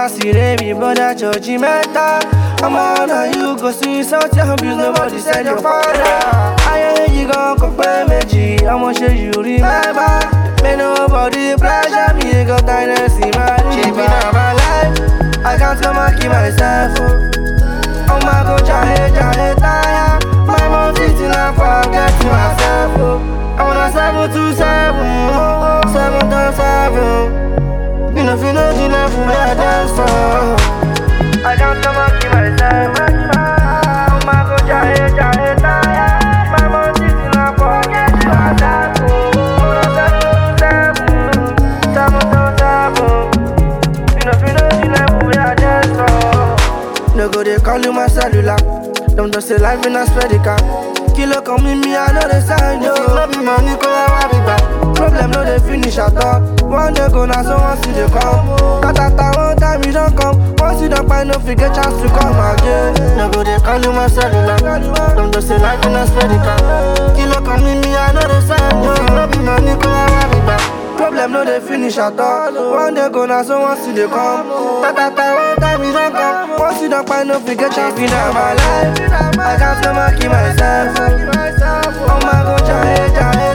my city, me brother judgmental. I'm on you go see something abuse, nobody said your father. I ain't you gon' compare me, I'ma show you remember. May nobody pressure me, got kindness in my life. Now my life, I can't come and keep myself. Oh my God, jahe tire. My mom sitting and forget myself. I wanna 727, 7 times 7. You know, if you know the level where I dance from. I can't come and keep myself. Oh my God, jahe tire. My mom sitting and forget myself. I wanna 727, 7 times 7. You know, if you know the level where I dance from. No go, they call you my cellular. Them just say life in a spedica. Kilo come with me, I know the sign, yo. No be money, cause I be back. Problem no they finish at all. One day go now, so once you they come. Katata one time you don't come. Once you don't find no figure chance to come again. No go they call you my cellular. Them just say life in a spedica. Kilo come with me, I know the sign, yo. No be money, cause I be back. Problem no they finish at all. One day go now, so once you they come. Katata one time you don't come. Once you don't find no figure chance to come my life. I can't come and keep myself. Oh my God, jahe